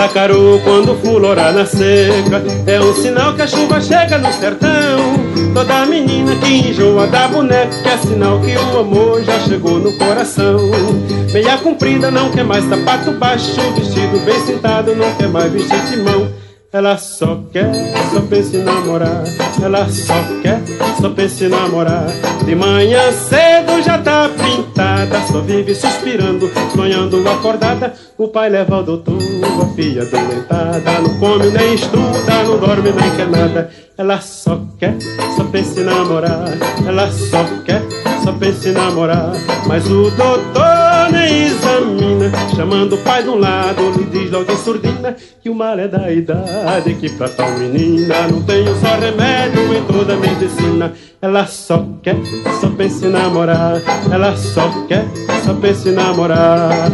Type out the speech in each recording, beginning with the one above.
Mandacaru quando fulorar na seca é um sinal que a chuva chega no sertão. Toda menina que enjoa da boneca é sinal que o amor já chegou no coração. Meia comprida não quer mais sapato baixo, vestido bem sentado não quer mais vestir de mão. Ela só quer, só pensa em namorar. Ela só quer, só pensa em namorar. De manhã cedo já tá pintada, só vive suspirando, sonhando acordada. O pai leva ao doutor, a filha doentada, não come nem estuda, não dorme nem quer nada. Ela só quer, só pensa em namorar. Ela só quer, só pensa em namorar. Mas o doutor nem examina, chamando o pai de um lado, lhe diz logo em surdina que o mal é da idade, que pra tal menina não tem um só remédio em toda a medicina. Ela só quer, só pensa em namorar. Ela só quer, só pensa em namorar.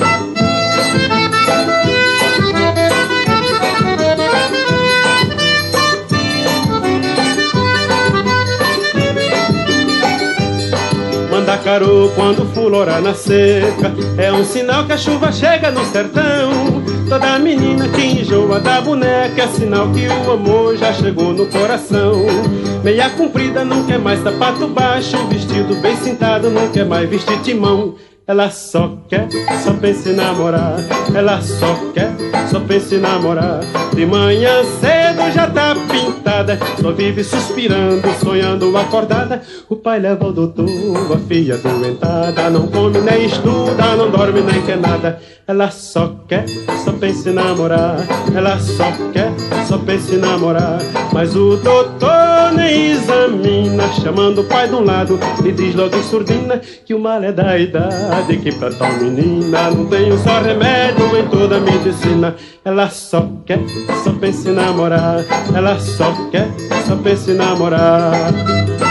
Mandacaru quando fulorar na seca é um sinal que a chuva chega no sertão. Toda menina que enjoa da boneca é sinal que o amor já chegou no coração. Meia comprida não quer mais sapato baixo, vestido bem sentado não quer mais vestir timão. Ela só quer, só pensa em namorar. Ela só quer, só pensa em namorar. De manhã cedo já tá pintada, só vive suspirando, sonhando acordada. O pai leva ao doutor, a filha doentada, não come nem estuda, não dorme nem quer nada. Ela só quer, só pensa em namorar. Ela só quer, só pensa em namorar. Mas o doutor nem examina, chamando o pai de um lado, e diz logo em surdina que o mal é da idade, que pra tal menina não tem um só remédio em toda a medicina. Ela só quer, só pensa em namorar. Ela só quer, só pensa em namorar.